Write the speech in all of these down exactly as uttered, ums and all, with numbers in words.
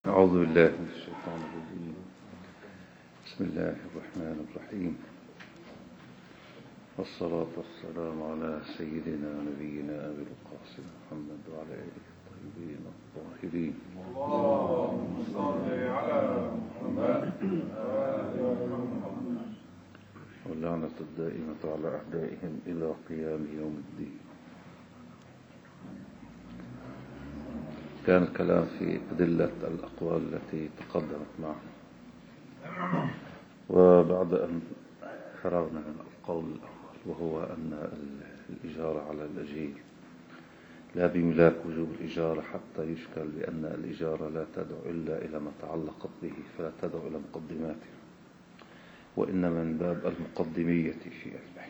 أعوذ بالله من الشيطان الرجيم. بسم الله الرحمن الرحيم، والصلاة والسلام على سيدنا نبينا أبي القاسم محمد وعلى آله الطيبين الطاهرين. اللهم صل على محمد واللعنة الدائمة على أعدائهم إلى قيام يوم الدين. كان الكلام في أدلة الأقوال التي تقدمت معنا، وبعد أن فرغنا من القول الأول وهو أن الإجارة على الأجير لا بملاك وجوب الإجارة حتى يشكل بأن الإجارة لا تدعو إلا إلى ما تعلقت به فلا تدعو إلى مقدماتها، وإنما من باب المقدمية في البيع،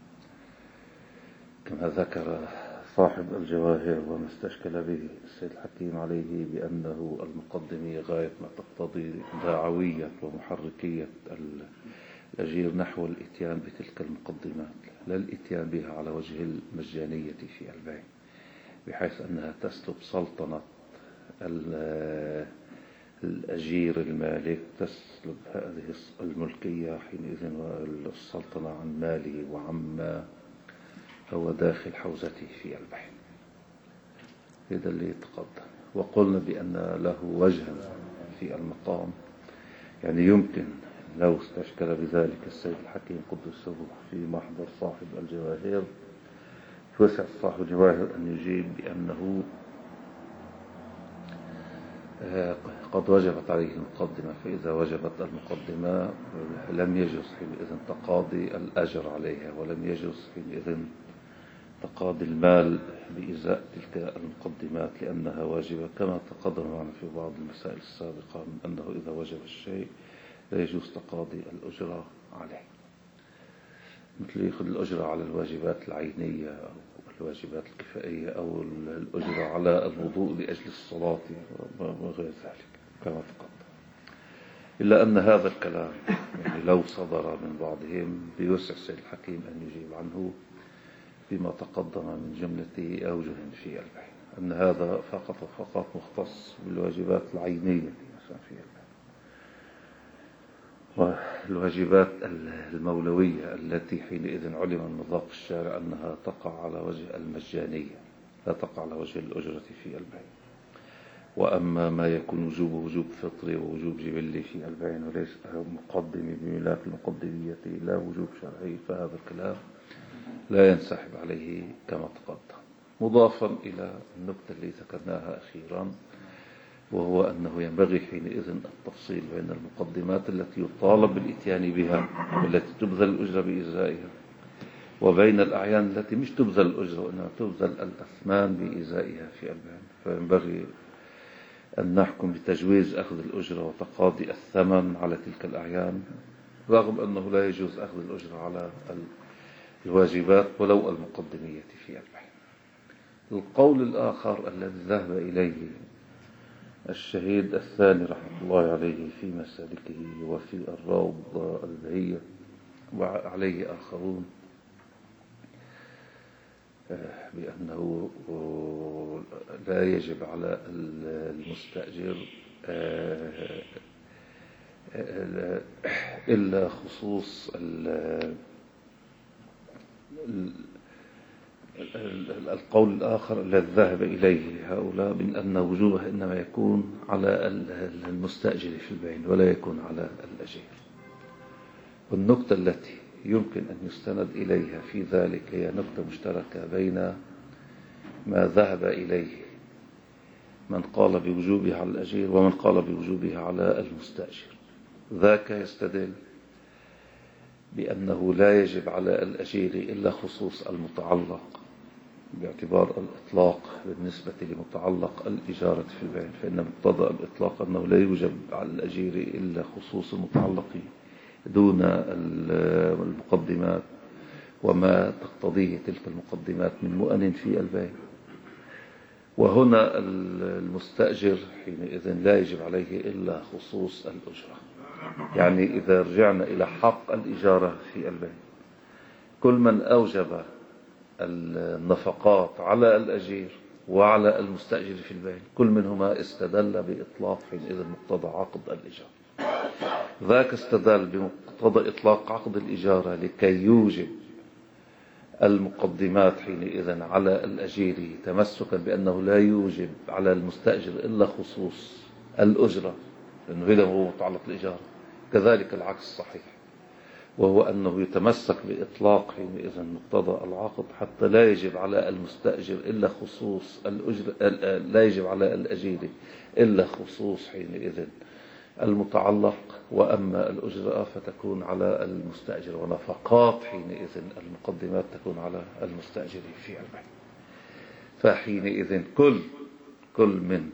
كما ذكر صاحب الجواهر وما استشكل به السيد الحكيم عليه بأنه المقدمية غاية ما تقتضي دعوية ومحركية الأجير نحو الإتيان بتلك المقدمات، لا الإتيان بها على وجه المجانية في البيع، بحيث أنها تسلب سلطنة الأجير المالك، تسلب هذه الملكية حينئذ والسلطنة عن ماله وعما هو داخل حوزته في البيع. هذا اللي يتقدم، وقلنا بأن له وجها في المقام، يعني يمكن لو استشكل بذلك السيد الحكيم قدس الروح في محضر صاحب الجواهر فوسع صاحب الجواهر أن يجيب بأنه قد وجبت عليه المقدمة، فإذا وجبت المقدمة لم يجوز حينئذ تقاضي الأجر عليها، ولم يجوز حينئذ تقاضي المال بإزاء تلك المقدمات لأنها واجبة، كما تقدم معنا في بعض المسائل السابقة من أنه إذا وجب الشيء لا يجوز تقاضي الأجرة عليه، مثل يأخذ الأجرة على الواجبات العينية أو الواجبات الكفائية أو الأجرة على الوضوء لأجل الصلاة وغير ذلك كما تقدم. إلا أن هذا الكلام يعني لو صدر من بعضهم بيوسع السيد الحكيم أن يجيب عنه بما تقدم من جملة أوجه في البيع، أن هذا فقط وفقط مختص بالواجبات العينية في البيع، والواجبات المولوية التي حينئذ علم من مذاق الشارع أنها تقع على وجه المجانية لا تقع على وجه الأجرة في البيع. وأما ما يكون وجوب وجوب فطري ووجوب جبلي في البيع وليس مقدم بملاك المقدمية لا وجوب شرعي، فهذا الكلام لا ينسحب عليه كما تقدم، مضافا إلى النقطة التي ذكرناها أخيرا، وهو أنه ينبغي حينئذ التفصيل بين المقدمات التي يطالب بالإتيان بها والتي تبذل الأجرة بإزائها، وبين الأعيان التي مش تبذل الأجرة وإنما تبذل الأثمان بإزائها في البيع. فينبغي أن نحكم بتجويز أخذ الأجرة وتقاضي الثمن على تلك الأعيان، رغم أنه لا يجوز أخذ الأجرة على الواجبات ولو المقدمية في البيع. القول الآخر الذي ذهب إليه الشهيد الثاني رحمه الله عليه في مسالكه وفي الروض البهية وعليه آخرون بأنه لا يجب على المستأجر إلا خصوص القول الآخر الذي ذهب إليه هؤلاء من أن وجوبه إنما يكون على المستأجر في البيع ولا يكون على الأجير. والنقطة التي يمكن أن يستند إليها في ذلك هي نقطة مشتركة بين ما ذهب إليه من قال بوجوبها على الأجير ومن قال بوجوبها على المستأجر. ذاك يستدل بأنه لا يجب على الأجير إلا خصوص المتعلق باعتبار الإطلاق بالنسبة لمتعلق الإجارة في البيع، فإن مقتضى الإطلاق أنه لا يوجب على الأجير إلا خصوص المتعلق دون المقدمات وما تقتضيه تلك المقدمات من مؤن في البيع. وهنا المستأجر حينئذ لا يجب عليه إلا خصوص الأجرة، يعني إذا رجعنا إلى حق الإجارة في البيع كل من أوجب النفقات على الأجير وعلى المستأجر في البيع، كل منهما استدل بإطلاق حينئذ مقتضى عقد الإجارة. ذاك استدل بمقتضى إطلاق عقد الإجارة لكي يوجب المقدمات حينئذ على الأجير، تمسكا بأنه لا يوجب على المستأجر إلا خصوص الأجرة، لأنه هذا هو متعلق الإجارة. كذلك العكس صحيح، وهو أنه يتمسك بإطلاق حينئذ مقتضى العقد حتى لا يجب على المستأجر إلا خصوص الأجرة، لا يجب على الأجير إلا خصوص حينئذ المتعلق، وأما الأجرة فتكون على المستأجر، ونفقات حينئذ المقدمات تكون على المستأجر في البيع. فحينئذ كل كل من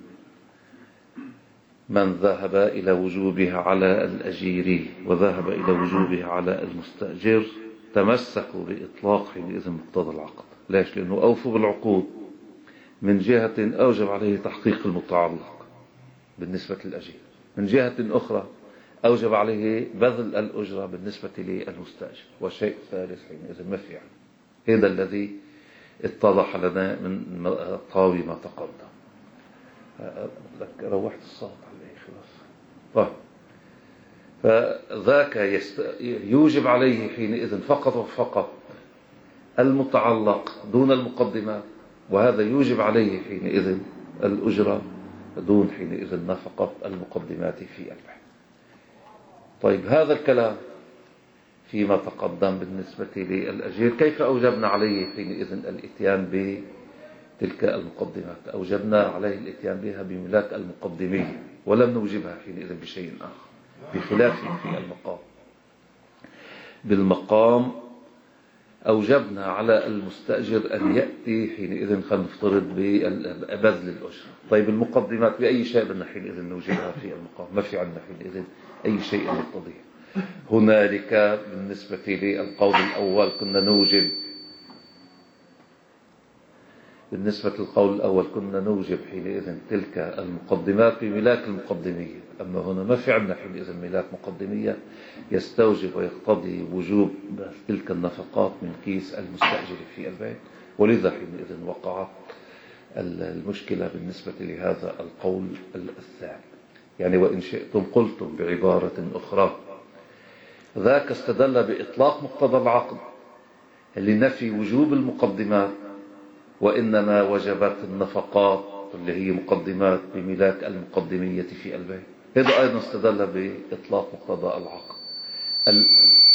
من ذهب إلى وجوبها على الأجير وذهب إلى وجوبها على المستأجر تمسكوا بإطلاق حينئذ مقتضى العقد. ليش؟ لأنه أوفوا بالعقود من جهة أوجب عليه تحقيق المتعلق بالنسبة للأجير، من جهة أخرى أوجب عليه بذل الأجرة بالنسبة للمستأجر، وشيء ثالث حينئذ ما في يعني. هذا الذي اتضح لنا من طاوي ما تقدم. لك روحت الصوت عليه خلاص. طيب، فذاك يست... يوجب عليه حينئذ فقط وفقط المتعلق دون المقدمات، وهذا يوجب عليه حينئذ الأجرة دون حينئذ نفقة المقدمات في البيع. طيب، هذا الكلام فيما تقدم بالنسبة للأجير. كيف أوجبنا عليه حينئذ الإتيان بتلك المقدمات؟ أوجبنا عليه الإتيان بها بملاك المقدمية، ولم نوجبها حينئذ بشيء آخر بخلاف في المقام. بالمقام أوجبنا على المستأجر أن يأتي حينئذ خلينا نفترض ببذل الأجرة. طيب، المقدمات بأي شيء بدنا حينئذ نوجبها في المقام؟ ما في عندنا حينئذ أي شيء يقتضيه. هنالك بالنسبة للقول الأول كنا نوجب بالنسبة للقول الأول كنا نوجب حينئذ تلك المقدمات بملاك المقدمية. أما هنا ما في عندنا حينئذ ملاك مقدمية يستوجب ويقتضي وجوب تلك النفقات من كيس المستأجر في البيت، ولذا حينئذ وقعت المشكلة بالنسبة لهذا القول الثاني. يعني وإن شئتم قلتم بعبارة أخرى، ذاك استدل بإطلاق مقتضى العقد لنفي وجوب المقدمات، وإنما وجبت النفقات اللي هي مقدمات بملاك المقدمية في البيع. هذا أيضا استدل بإطلاق مقتضى العقد ال...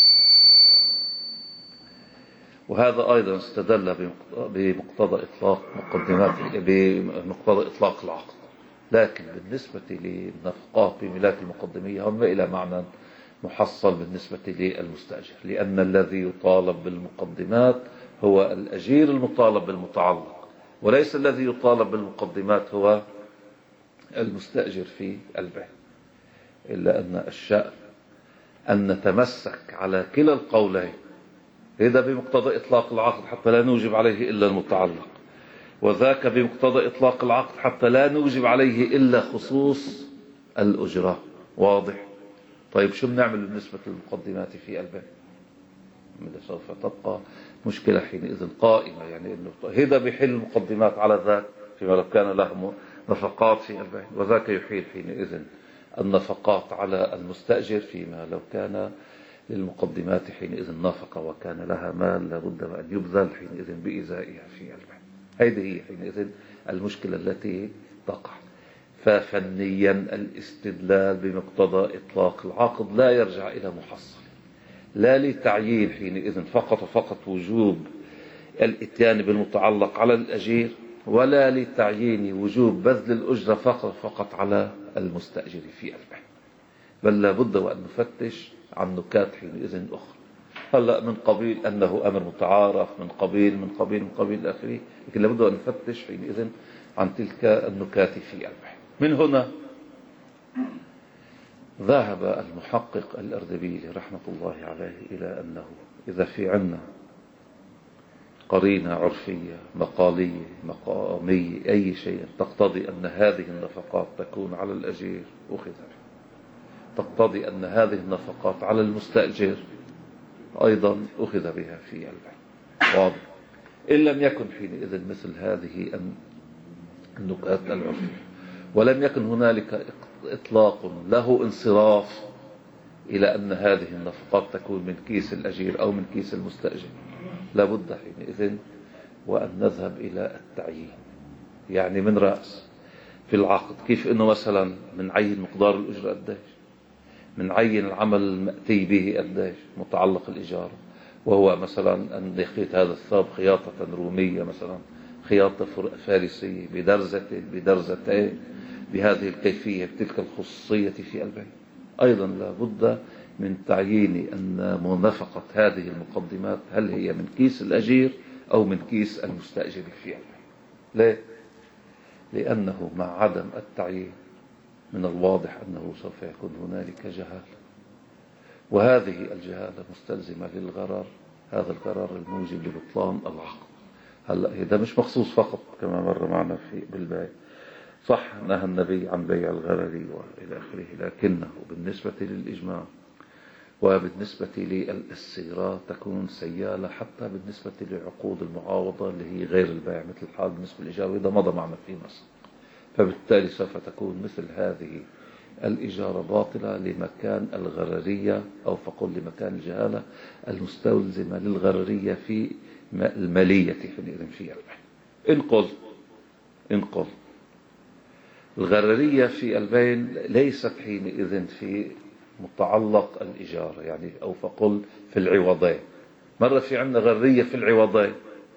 وهذا أيضا استدل بمقتضى إطلاق مقدمات بمقتضى إطلاق العقد. لكن بالنسبة للنفقات بملاك المقدمية هم إلى معنى محصل بالنسبة للمستأجر، لأن الذي يطالب بالمقدمات هو الأجير المطالب بالمتعلق، وليس الذي يطالب بالمقدمات هو المستأجر في البيع. إلا أن الشأن أن نتمسك على كلا القولين، هذا بمقتضى إطلاق العقد حتى لا نوجب عليه إلا المتعلق، وذاك بمقتضى إطلاق العقد حتى لا نوجب عليه إلا خصوص الأجرة. واضح؟ طيب، شو بنعمل بالنسبة للمقدمات في البيع؟ سوف تبقى مشكلة حينئذ قائمة، يعني إنه هذا بيحل المقدمات على ذاك فيما لو كان له نفقات في البيع، وذاك يحيل حينئذ النفقات على المستأجر فيما لو كان للمقدمات حينئذ نفقة وكان لها مال لابد أن يبذل حينئذ بإزائها في البيع. هذه هي حينئذ المشكلة التي تقع. ففنيا الاستدلال بمقتضى إطلاق العقد لا يرجع إلى محصل، لا لتعيين حينئذ فقط وفقط وجوب الاتيان بالمتعلق على الأجير، ولا لتعيين وجوب بذل الأجرة فقط فقط على المستأجر في البيع، بل لابد وأن نفتش عن نكات حينئذ أخرى. هلا من قبيل أنه أمر متعارف، من قبيل من قبيل من قبيل آخره، لكن لابد أن نفتش حينئذ عن تلك النكات في البيع. من هنا ذهب المحقق الأردبيلي رحمة الله عليه إلى أنه إذا في عنا قرينة عرفية مقالية مقامية أي شيء تقتضي أن هذه النفقات تكون على الأجير أخذ بها، تقتضي أن هذه النفقات على المستأجر أيضا أخذ بها في البيع. واضح؟ إن لم يكن حينئذ مثل هذه النكات العرفية. ولم يكن هنالك إطلاق له انصراف إلى أن هذه النفقات تكون من كيس الأجير أو من كيس المستأجر. لابد حينئذ وأن نذهب إلى التعيين، يعني من رأس في العقد، كيف أنه مثلا من عين مقدار الأجرة قديش، من عين العمل المأتي به قديش متعلق الإجارة، وهو مثلا أن يخيط هذا الثوب خياطة رومية مثلا، خياطة فارسية بدرزة بدرزتين بهذه الكيفية بتلك الخصوصية في البيع. أيضا لابد من تعيين أن نفقة هذه المقدمات هل هي من كيس الأجير أو من كيس المستأجر في البيع. ليه؟ لأنه مع عدم التعيين من الواضح أنه سوف يكون هنالك جهالة، وهذه الجهالة مستلزمة للغرر، هذا القرار الموجب لبطلان العقد. هلا ده مش مخصوص فقط كما مر معنا في بالبيع، صح نهى النبي عن بيع الغرر وإلى آخره، لكنه بالنسبة للإجماع وبالنسبة للسيرة تكون سيالة، حتى بالنسبة لعقود المعاوضة اللي هي غير البيع مثل الحال بالنسبة للإجارة، وإذا مضى معنا في مصر، فبالتالي سوف تكون مثل هذه الإجارة باطلة لمكان الغررية، أو فقل لمكان الجهالة المستلزمة للغررية في المالية حينئذ في البيع. انقل انقل الغررية في البين ليست حينئذ في متعلق الإجارة، يعني أو فقل في العوضين. مرة في عندنا غررية في العوضين،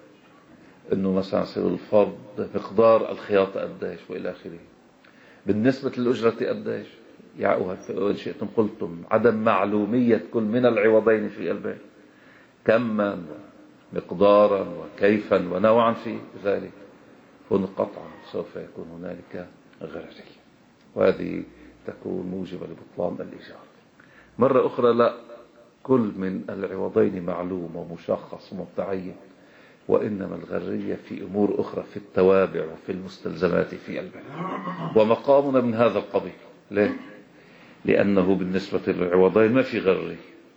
إنه مثلا يصير الفرض مقدار الخياطة قديش وإلى آخره، بالنسبة للأجرة قديش، يعني إن شئتم قلتم عدم معلومية كل من العوضين في البين كما مقدارا وكيفا ونوعا في ذلك، هنا قطعا سوف يكون هنالك غررية، وهذه تكون موجبة لبطلان الإجارة. مرة أخرى لا، كل من العوضين معلوم ومشخص ومتعين، وإنما الغررية في أمور أخرى، في التوابع وفي المستلزمات في البيع، ومقامنا من هذا القبيل. ليه؟ لأنه بالنسبة للعوضين ما في غررية،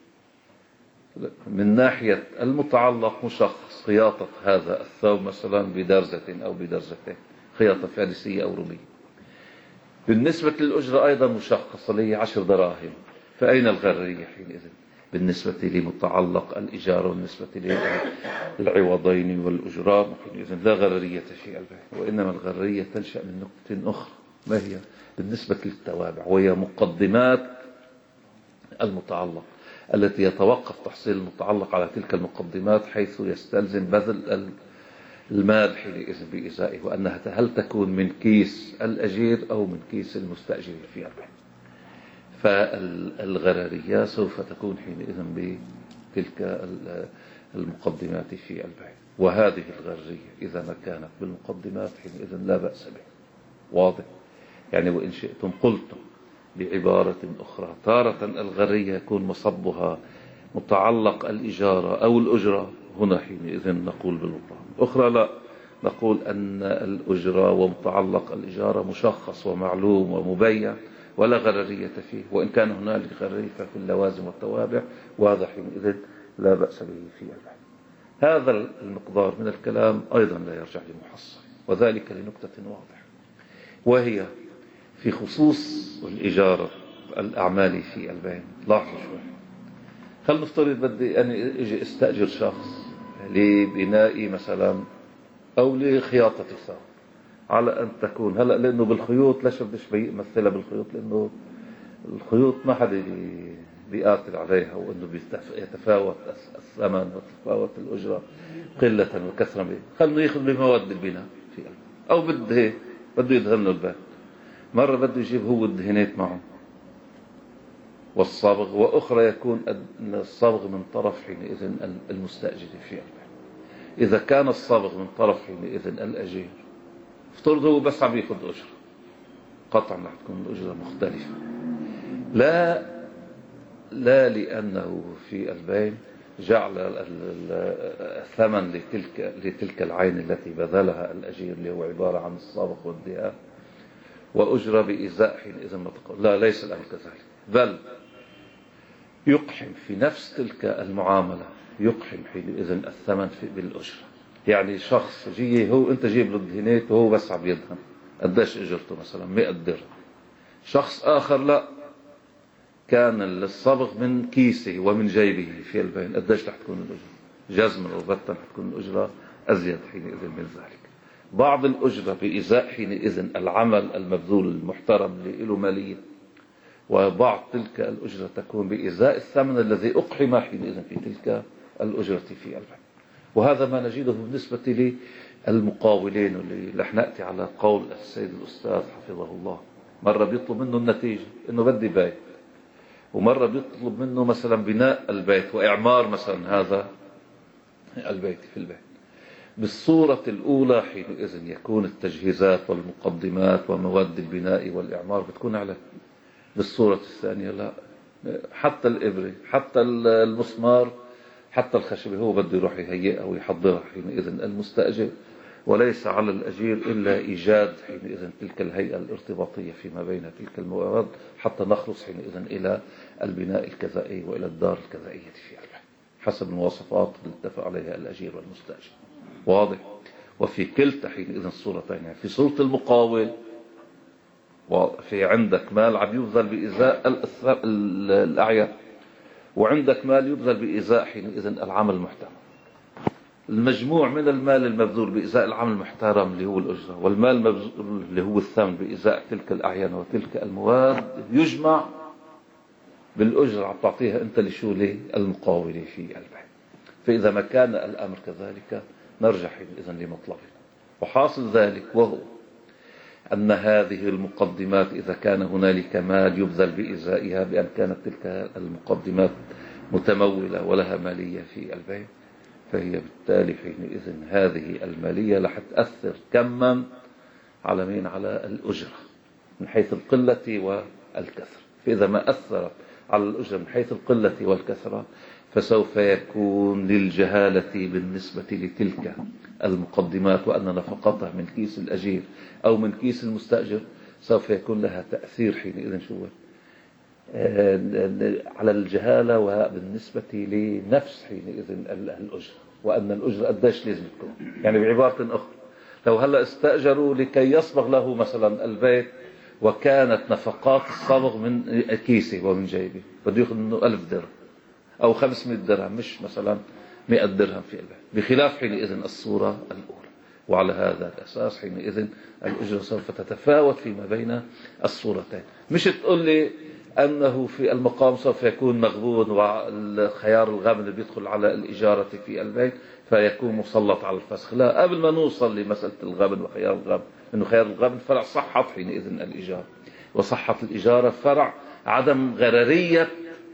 من ناحية المتعلق مشخص، خياطة هذا الثوب مثلا بدرزة أو بدرزتين، خياطة فارسية أو رومية. بالنسبة للأجرة أيضا مشخصة لي عشر دراهم، فأين الغررية حينئذ بالنسبة لمتعلق الإجارة والنسبة للعوضين والأجرات؟ حينئذ لا غررية في البيع، وإنما الغررية تنشأ من نقطة أخرى، ما هي؟ بالنسبة للتوابع، وهي مقدمات المتعلق التي يتوقف تحصيل المتعلق على تلك المقدمات، حيث يستلزم بذل المال حينئذ بإزائه، وأنها هل تكون من كيس الأجير أو من كيس المستأجر في البيع. فالغررية سوف تكون حينئذ بتلك المقدمات في البيع، وهذه الغررية إذا ما كانت بالمقدمات حينئذ لا بأس به. واضح؟ يعني وإن شئتم قلتم بعبارة أخرى، تارة الغررية يكون مصبها متعلق الإجارة أو الأجرة، هنا حينئذ نقول بالبطلان. أخرى لا، نقول أن الأجرة ومتعلق الإجارة مشخص ومعلوم ومبين ولا غررية فيه، وإن كان هنالك غررية ففي اللوازم والتوابع، وهذا حينئذ لا بأس به في البيع. هذا المقدار من الكلام أيضا لا يرجع لمحصل، وذلك لنكتة واضحة، وهي في خصوص الإجارة الأعمال في البيع. لاحظوا شوي، خل نفترض بدي أن أجي استأجر شخص لبناء مثلا أو لخياطة ثوب، على أن تكون هلأ لأنه بالخيوط ليش بديش بيمثلها بالخيوط، لأنه الخيوط ما حدا بيقاتل عليها، وأنه يتفاوت الثمن وتتفاوت الأجرة قلة وكثرة. خلنا يأخذ بمواد البناء في البيت، أو بده بده يدهن البيت، مرة بده يجيب هو الدهنات معه والصبغ، وأخرى يكون الصبغ من طرف حينئذ المستأجر في البيع. إذا كان الصبغ من طرف حينئذ الأجير، افترض هو بس عم ياخذ أجرة، قطعا رح تكون الأجرة مختلفة، لا لا لأنه في البيع جعل الثمن لتلك لتلك العين التي بذلها الأجير، اللي هو عبارة عن الصبغ والدهان، وأجرة بإزاء حينئذ ما تقول. لا، ليس الأمر كذلك، بل يقحم في نفس تلك المعاملة، يقحم حينئذ الثمن في بالأجرة. يعني شخص جي هو أنت جيب له الدهنات وهو بس عم يدهن، قديش اجرته مثلا مئة درهم. شخص اخر لا، كان الصبغ من كيسه ومن جيبه في البين، قديش رح تكون الاجره؟ جزما وبتا رح تكون الاجره ازيد حينئذ من ذلك. بعض الاجره بازاء حينئذ العمل المبذول المحترم اللي له ماليه، وبعض تلك الاجره تكون بازاء الثمن الذي اقحم حينئذ في تلك الاجره في البين. وهذا ما نجده بالنسبه للمقاولين، واللي رح ناتي على قول السيد الاستاذ حفظه الله. مره بيطلب منه النتيجه انه بدي بيت، ومرة بيطلب منه مثلا بناء البيت وإعمار مثلا هذا البيت في البيت. بالصورة الأولى حينئذ يكون التجهيزات والمقدمات ومواد البناء والإعمار بتكون على. بالصورة الثانية لا، حتى الإبرة حتى المسمار حتى الخشبة هو بده يروح يهيئها ويحضرها حينئذ المستأجر، وليس على الأجير إلا إيجاد حينئذ تلك الهيئة الارتباطية فيما بين تلك الموارد حتى نخلص حينئذ إلى البناء الكذائي وإلى الدار الكذائية في البيت حسب المواصفات اللي اتفق عليها الأجير والمستأجر. واضح؟ وفي كلتا حينئذ الصورتين، يعني في صورة المقاول في عندك مال عم يبذل بإزاء الأعيان، وعندك مال يبذل بإزاء حينئذ العمل المحترم. المجموع من المال المبذول بإزاء العمل المحترم اللي هو الأجرة، والمال المبذول اللي هو الثمن بإزاء تلك الأعيان وتلك المواد يجمع بالأجرة عم تعطيها أنت لشو للمقاول في البيت. فإذا ما كان الأمر كذلك نرجع حينئذ لمطلبنا. وحاصل ذلك وهو أن هذه المقدمات إذا كان هنالك مال يبذل بإزائها، بأن كانت تلك المقدمات متمولة ولها مالية في البيت، فهي بالتالي حينئذ هذه المالية رح تأثر كما على مين؟ على الأجرة من حيث القلة والكثرة. فإذا ما أثرت على الأجرة من حيث القلة والكثرة فسوف يكون للجهالة بالنسبة لتلك المقدمات، وأن نفقتها من كيس الأجير أو من كيس المستأجر سوف يكون لها تأثير حينئذ شو على الجهالة وبالنسبة لنفس حينئذ الأجرة، وأن الأجرة قديش لازم تكون. يعني بعبارة أخرى، لو هلأ استأجروا لكي يصبغ له مثلا البيت وكانت نفقات الصبغ من كيسه ومن جيبه، بده يأخذ منه ألف درهم أو خمسمائة درهم، مش مثلا مئة درهم في البيت، بخلاف حينئذ الصورة الأولى. وعلى هذا الأساس حينئذ الأجرة سوف تتفاوت فيما بين الصورتين. مش تقول لي أنه في المقام سوف يكون مغبون والخيار الغابن اللي بيدخل على الإجارة في البيت فيكون مسلط على الفسخ. لا، قبل ما نوصل لمسألة الغابن وخيار الغابن، لأنه خيار الغابن فرع صحة حينئذ الإجارة، وصحة الإجارة فرع عدم غررية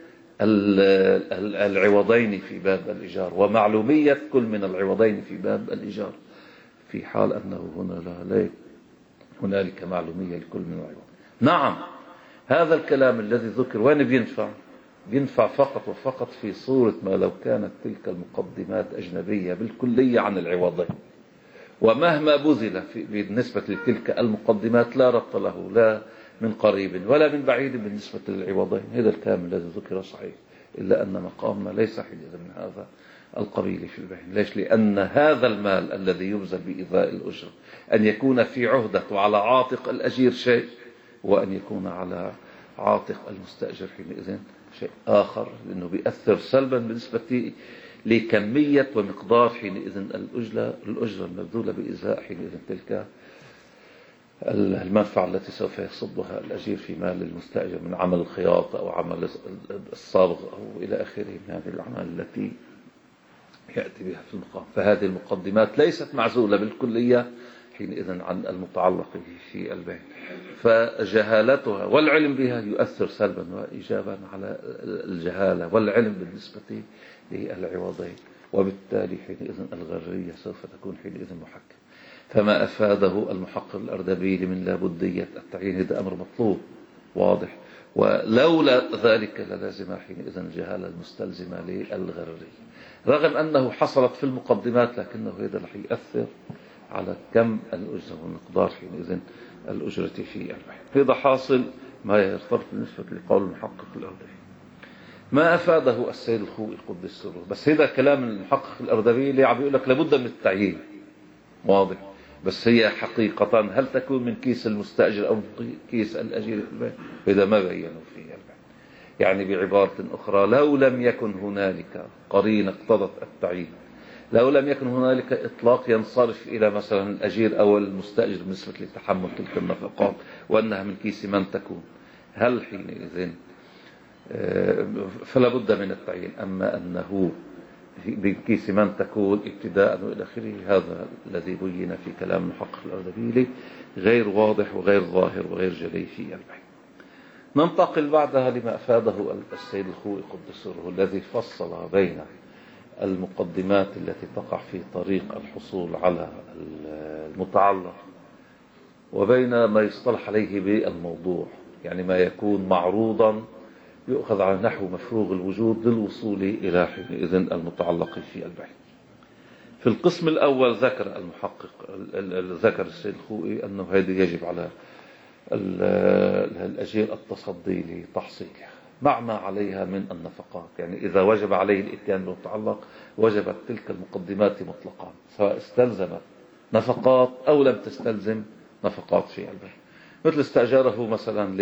العوضين في باب الإيجار، ومعلومية كل من العوضين في باب الإيجار، في حال أنه هنا لا هنالك معلومية لكل من العوض. نعم، هذا الكلام الذي ذكر وين بينفع؟ بينفع فقط وفقط في صورة ما لو كانت تلك المقدمات أجنبية بالكلية عن العوضين، ومهما بذل بالنسبة لتلك المقدمات لا ربط له لا من قريب ولا من بعيد بالنسبة للعوضين. هذا الكلام الذي ذكر صحيح، إلا أن مقامنا ليس حينئذ من هذا القبيل في البين. ليش؟ لأن هذا المال الذي يبذل بإيذاء الأجرة أن يكون في عهدة وعلى عاتق الأجير شيء، وأن يكون على عاتق المستأجر حينئذ شيء آخر، لأنه بيأثر سلبا بالنسبة لكمية ومقدار حينئذ الأجرة الأجرة المبذولة بإيذاء حينئذ تلك المنفعة التي سوف يصبها الأجير في مال المستأجر من عمل الخياطة أو عمل الصابغ أو إلى آخره من هذه الأعمال التي يأتي بها في المقام. فهذه المقدمات ليست معزولة بالكلية حينئذ عن المتعلق في البيت، فجهالتها والعلم بها يؤثر سلبا وإيجابا على الجهالة والعلم بالنسبة للعوضين، وبالتالي حينئذ الغرية سوف تكون حينئذ محكمة. فما أفاده المحقق الأردبيلي من لابدية التعيين هذا أمر مطلوب واضح، ولولا ذلك للازم حينئذ الجهالة المستلزمة للغررية، رغم أنه حصلت في المقدمات لكنه هذا رح يؤثر على كم الأجرة والمقدار حينئذ الأجرة في البيت. هذا حاصل ما يرتبط بالنسبة لقول المحقق الأردبيلي. ما أفاده السيد الخوئي قدس سره، بس هذا كلام المحقق الأردبيلي عم يقول لك لابد من التعيين واضح، بس هي حقيقة هل تكون من كيس المستأجر أو من كيس الأجير في البيع؟ إذا ما بينوا فيها البيع. يعني بعبارة أخرى، لو لم يكن هنالك قرينة اقتضت التعيين، لو لم يكن هنالك إطلاق ينصرف إلى مثلا الأجير أو المستأجر بالنسبة لتحمل تلك النفقات وأنها من كيس من تكون، هل حينئذ فلا بد من التعيين؟ أما أنه بكيس من تكون ابتداء وإلى آخره، هذا الذي بين في كلام المحقق الأردبيلي غير واضح وغير ظاهر وغير جلي في البحث. ننتقل بعدها لما أفاده السيد الخوئي قدس سره، الذي فصل بين المقدمات التي تقع في طريق الحصول على المتعلق وبين ما يصطلح عليه بالموضوع، يعني ما يكون معروضا يؤخذ على نحو مفروغ الوجود للوصول إلى حينئذ المتعلق في البحث. في القسم الأول ذكر المحقق ذكر السيد الخوئي أنه هذا يجب على الأجير التصدي لتحصيلها مع ما عليها من النفقات. يعني إذا وجب عليه الإتيان بالمتعلق وجبت تلك المقدمات مطلقا، سواء استلزمت نفقات أو لم تستلزم نفقات في البحث. مثل استأجاره مثلا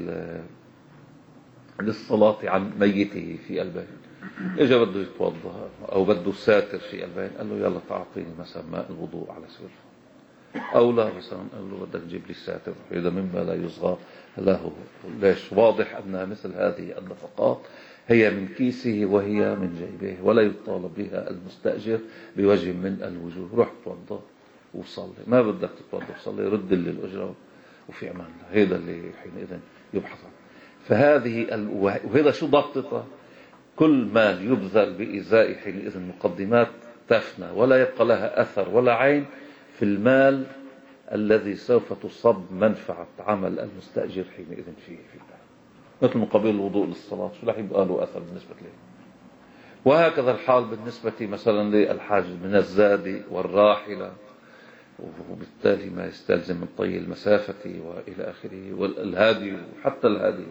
للصلاة عن ميته في البيت، إجا بده يتوضأ أو بده ساتر في البيت، قال له يلا تعطيني مثلا ماء الوضوء على سبيل الفرض، أو لا مثلا قال له بدك تجيب لي الساتر، إذا مما لا يصغى له. ليش؟ واضح أن مثل هذه النفقات هي من كيسه وهي من جيبه، ولا يطالب بها المستأجر بوجه من الوجوه. روح توضأ وصلي، ما بدك تتوضأ وصلي رد لي الأجرة وفي أمان الله. هذا اللي حينئذ يبحث عنه. فهذه ال... وهذا شو ضبطته؟ كل مال يبذل بإزاء حينئذ المقدمات تفنى ولا يبقى لها أثر ولا عين في المال الذي سوف تصب منفعة عمل المستأجر حينئذ فيه في الله. مثل مقابل الوضوء للصلاة، شو رح يبقى له أثر بالنسبة له؟ وهكذا الحال بالنسبة مثلا للحاج من الزاد والراحلة، وبالتالي ما يستلزم من طي المسافة وإلى آخره، والهادي وحتى الهادي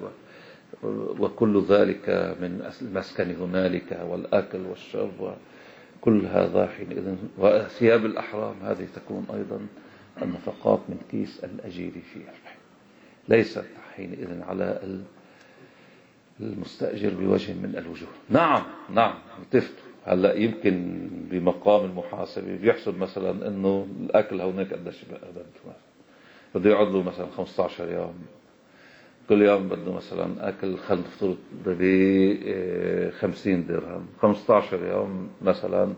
وكل ذلك من المسكن هنالك والأكل والشرب وكل هذا حينئذ. وثياب الأحرام هذه تكون أيضا النفقات من كيس الأجير في البحث، ليست حينئذ على المستأجر بوجه من الوجوه. نعم نعم تفتوا هلا يمكن بمقام المحاسبة بيحسب مثلا انه الاكل هونيك قديش بده بده يقعد له مثلا خمسة عشر يوم، كل يوم بده مثلا اكل خلينا نفترض ب خمسين درهم، خمسة عشر يوم مثلا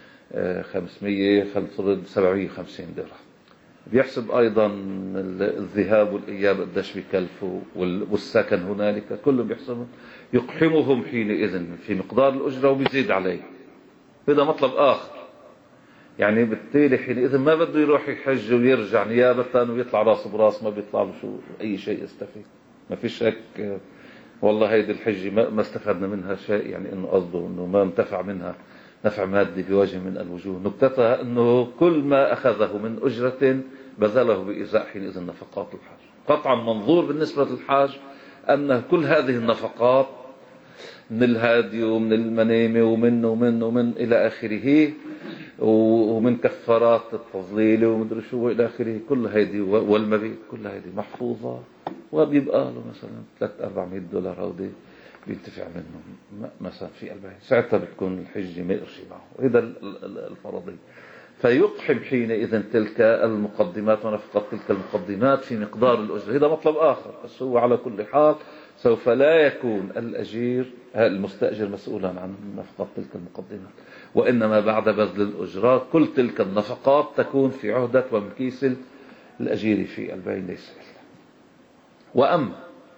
خمسمية، خلينا نفترض سبعمية وخمسين درهم. بيحسب ايضا الذهاب والاياب قديش بيكلفوا والسكن هنالك، كله بيحسب يقحمهم حينئذ في مقدار الاجره وبيزيد عليه. هذا مطلب اخر. يعني بالتالي حينئذ ما بده يروح يحج ويرجع نيابه ويطلع راس براس، ما بيطلع له شو اي شيء يستفيد. ما فيش هيك والله هيدي الحجه ما استفدنا منها شيء، يعني انه قصده انه ما انتفع منها نفع مادي بوجه من الوجوه. نكتتها أنه كل ما أخذه من أجرة بذله بإزاء حينئذ نفقات الحاج. قطعا منظور بالنسبة للحاج أن كل هذه النفقات من الهادي ومن المنامة ومن ومن ومن إلى آخره ومن كفارات التظليل ومدري شو إلى آخره، كل هذه والمبيت كل هذه محفوظة، وبيبقى له مثلا ثلاثة أربعمية دولار هودي بينتفع منهم مثلا في البيت، ساعتها بتكون الحجة ما قرشي معه. هذا الفرضي. فيقحم حينئذ تلك المقدمات ونفقة تلك المقدمات في مقدار الأجر. هذا مطلب آخر، بس هو على كل حال سوف لا يكون الأجير المستأجر مسؤولا عن نفقة تلك المقدمات، وإنما بعد بذل الأجرات كل تلك النفقات تكون في عهدة ومكيس الأجير في البيت ليس إلا. وأما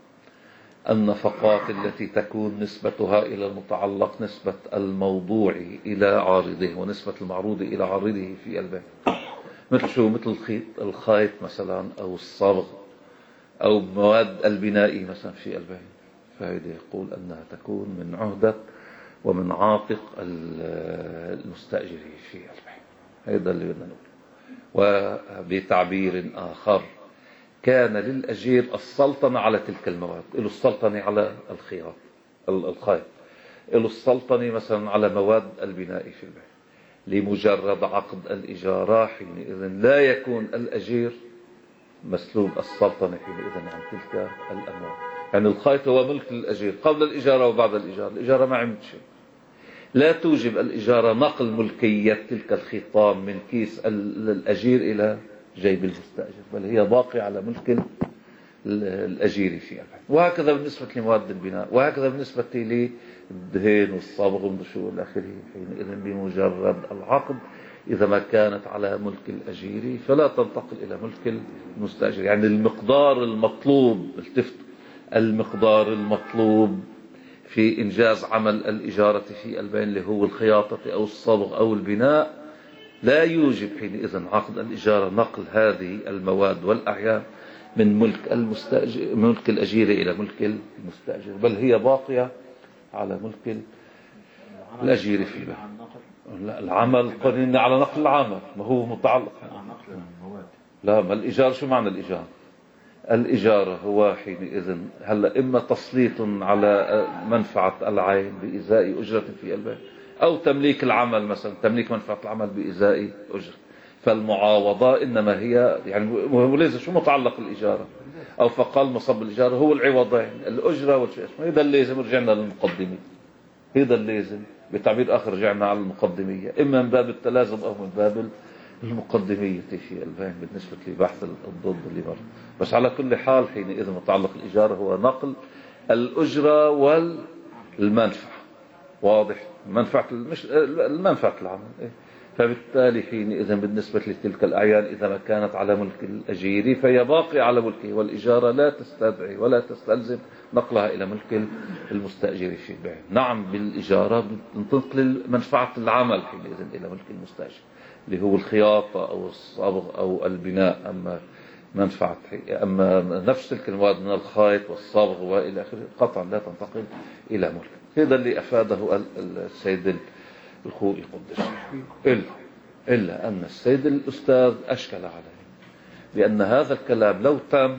النفقات التي تكون نسبتها إلى المتعلق نسبة الموضوع إلى عارضه ونسبة المعروض إلى عارضه في البيت، مثل شو؟ مثل الخيط الخيط مثلا أو الصبغ أو مواد البناء مثلا في البيت، فهذا يقول أنها تكون من عهدة ومن عاتق المستأجر في البيت. هذا اللي بدنا نقوله. وبتعبير آخر، كان للأجير السلطنة على تلك المواد، له السلطنة على الخياط الخيط، له السلطنة مثلا على مواد البناء في البيت، لمجرد عقد الإجارة حينئذ لا يكون الأجير مسلوب السلطنة حينئذ عن تلك الأموال. يعني الخيط هو ملك الأجير قبل الإجارة وبعد الإجارة. الإجارة ما عملت شيء. لا توجب الإجارة نقل ملكية تلك الخيطان من كيس الأجير إلى جيب المستأجر، بل هي باقية على ملك الأجير فيها. وهكذا بالنسبة لمواد البناء، وهكذا بالنسبة للدهن والصبغ والشو والآخره. حينئذ بمجرد العقد إذا ما كانت على ملك الأجير فلا تنتقل إلى ملك المستأجر. يعني المقدار المطلوب، التفت المقدار المطلوب في إنجاز عمل الإجارة في البيع اللي هو الخياطة أو الصبغ أو البناء، لا يوجب حينئذ عقد الإجارة نقل هذه المواد والأعيان من ملك المستأجر ملك الأجير إلى ملك المستأجر، بل هي باقية على ملك الأجير في البيع. لا، العمل قلنا على نقل العمل، ما هو متعلق نقل المواد. لا، ما الإيجار شو معنى الإيجار؟ الإجارة هو حينئذ هلا إما تسليط على منفعة العين بإزاء أجرة في البيع، أو تمليك العمل، مثلا تمليك منفعة العمل بإزاء أجرة. فالمعاوضة إنما هي يعني وليس شو متعلق الإجارة، أو فقال مصب الإجارة هو العوضين الأجرة والشيء. هذا اللازم رجعنا للمقدمية، هذا اللازم بتعبير آخر رجعنا على المقدمية، إما من باب التلازم أو من باب المقدمية في البيع بالنسبة لبحث الضد اللي بره. بس على كل حال حينئذ متعلق الإجارة هو نقل الأجرة والمنفعة. واضح؟ منفعة مش المنفعة العمل. فبالتالي حينئذ بالنسبة لتلك الأعيان إذا ما كانت على ملك الأجير فهي باقية على ملكه، والإجارة لا تستدعي ولا تستلزم نقلها إلى ملك المستأجر في البيع. نعم، بالإجارة تنقل منفعة العمل حينئذ إلى ملك المستأجر اللي هو الخياطة أو الصبغ أو البناء. أما منفعة أما نفس تلك المواد من الخيط والصبغ وإلى آخره قطعا لا تنتقل إلى ملك. هذا اللي أفاده السيد الخوئي قدس. إلا, إلا أن السيد الأستاذ أشكل عليه، لأن هذا الكلام لو تم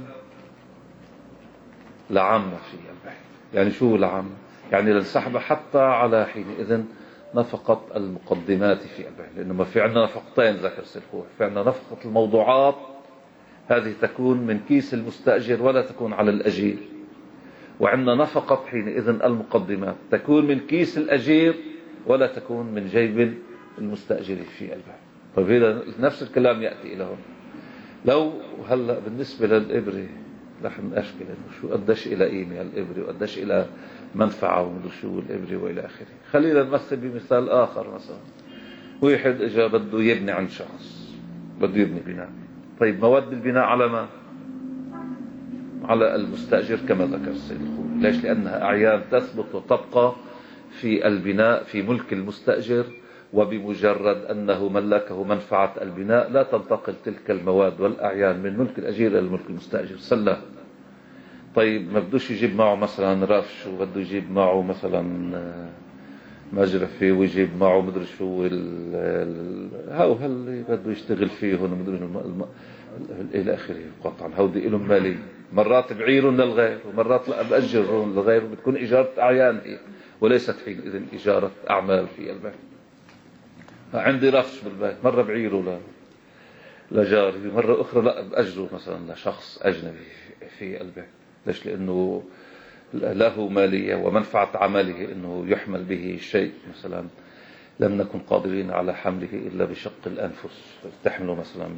لعم في البيع. يعني شو لعم؟ يعني لنسحب حتى على حينئذ نفقة المقدمات في البيع، لأنه ما في عندنا نفقتين ذكر السيد الخوئي. في عندنا نفقة الموضوعات، هذه تكون من كيس المستأجر ولا تكون على الأجير، وعندنا نفقة حينئذ المقدمات تكون من كيس الأجير ولا تكون من جيب المستأجر في البيع. طيب هذا نفس الكلام يأتي إلى هون. لو هلأ بالنسبة للإبرة رح نأشكل إنه شو قدش إلى قيمة الإبرة وقدش إلى منفعة ومدري شو الإبرة وإلى آخره. خلينا نمثل بمثال آخر. مثلا واحد إجا بده يبني عن شخص، بده يبني بناء. طيب مواد البناء على ما؟ على المستأجر كما ذكر السيد الخوئي. ليش؟ لأنها أعيان تثبت وتبقى في البناء في ملك المستأجر، وبمجرد أنه ملكه منفعة البناء لا تنتقل تلك المواد والأعيان من ملك الأجير إلى ملك المستأجر. سلام. طيب ما بدوش يجيب معه مثلا رفش، وبده يجيب معه مثلا مجرفة، ويجيب معه مدري شو هاو هل بده يشتغل فيهم مدري الم... إلى آخره. قطعا هودي إلهم مالي، مرات بعيرهم للغير ومرات لا بأجرهم للغير، بتكون إجارة أعيان هي وليست حينئذ إجارة أعمال في البيت. عندي رفش بالبيت، مرة بعيره لجاري، مرة أخرى لا بأجره مثلا لشخص أجنبي في البيت. ليش؟ لأنه له مالية ومنفعة عمله أنه يحمل به شيء مثلا لم نكن قادرين على حمله إلا بشق الأنفس، تحمله مثلا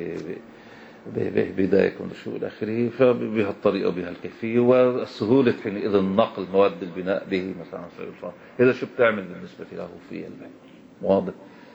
بداية وشو إلى آخره. فبهالطريقة وبهالكيفية والسهولة حينئذ نقل مواد البناء به مثلا. هذا شو بتعمل بالنسبة له في البيت؟ واضح؟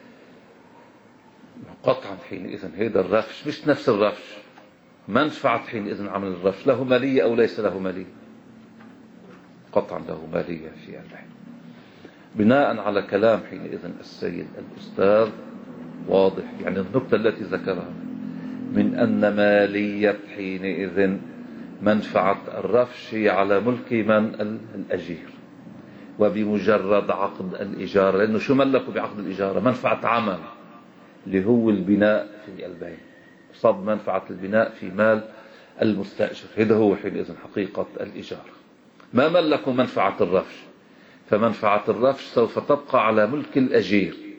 قطعا حينئذ هذا الرفش مش نفس الرفش، منفعة حينئذ عمل الرفش له مالية أو ليس له مالية؟ قطعا له مالية في البيت. بناء على كلام حينئذ السيد الأستاذ واضح، يعني النقطة التي ذكرها من أن مالية حينئذ منفعة الرفش على ملك من الأجير، وبمجرد عقد الإجارة، لأنه شو ملكوا بعقد الإجارة؟ منفعة عمل اللي هو البناء في البيت، صب منفعة البناء في مال المستأجر. هذا هو حينئذ حقيقة الإجارة. ما ملكوا منفعة الرفش، فمنفعة الرفش سوف تبقى على ملك الأجير،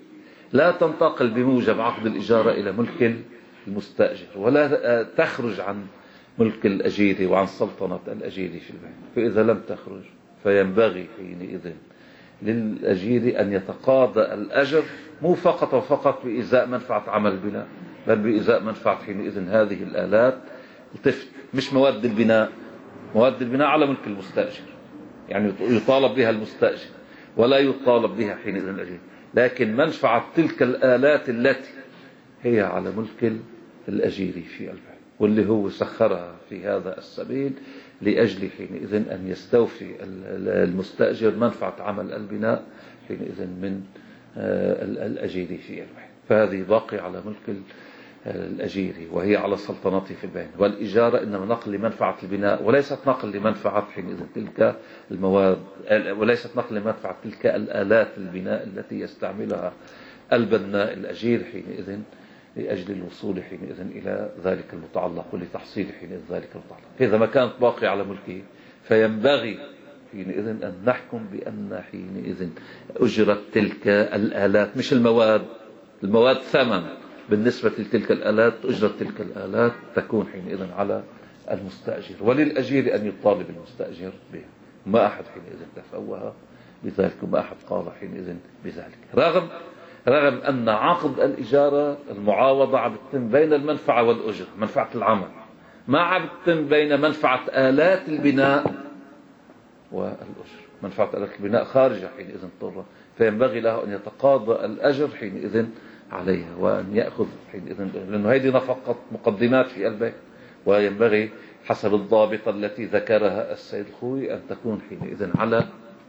لا تنتقل بموجب عقد الإجارة إلى ملك المستأجر، ولا تخرج عن ملك الأجير وعن سلطنة الأجير في البيت. فإذا لم تخرج فينبغي حينئذ للأجير أن يتقاضى الأجر، مو فقط وفقط بإزاء منفعة عمل البناء، بل بإزاء منفعة حينئذ هذه الآلات الطفل، مش مواد البناء. مواد البناء على ملك المستأجر، يعني يطالب بها المستأجر ولا يطالب بها حينئذ الأجير، لكن منفعة تلك الآلات التي هي على ملك الأجير في البيت، واللي هو سخرها في هذا السبيل لأجل حينئذ أن يستوفي المستأجر منفعة عمل البناء حينئذ من الأجير في البيت. فهذه باقي على ملك الأجير وهي على سلطنته في البيت. والإجارة إنما نقل لمنفعة البناء وليست نقل لمنفعة حينئذ تلك المواد، وليست نقل لمنفعة تلك الآلات البناء التي يستعملها البناء الأجير حينئذ لأجل الوصول حينئذ إلى ذلك المتعلق ولتحصيل حينئذ ذلك المتعلق. إذا ما كانت باقي على ملكه فينبغي حينئذ أن نحكم بأن حينئذ أجرت تلك الآلات، مش المواد، المواد ثمن بالنسبة لتلك الآلات، أجرت تلك الآلات تكون حينئذ على المستأجر، وللأجير أن يطالب المستأجر بها. ما أحد حينئذ تفوه بذلك، وما أحد قال حينئذ بذلك، رغم رغم أن عقد الإجارة المعاوضة عم بتتم بين المنفعة والأجرة، منفعة العمل، ما عم بتتم بين منفعة آلات البناء والأجر. منفعة آلات البناء خارجة حينئذ طرة، فينبغي له أن يتقاضى الأجر حينئذ عليها، وأن يأخذ حينئذ، لأنه هذه نفقة مقدمات في البيت، وينبغي حسب الضابطة التي ذكرها السيد الخوي أن تكون حينئذ على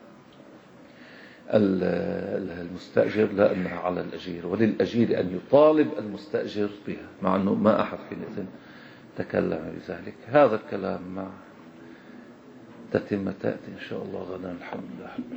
المستأجر لا أنها على الأجير، وللأجير أن يطالب المستأجر بها، مع أنه ما أحد حينئذ تكلم بذلك. هذا الكلام مع تتم تأتي إن شاء الله غدا الحمد لله.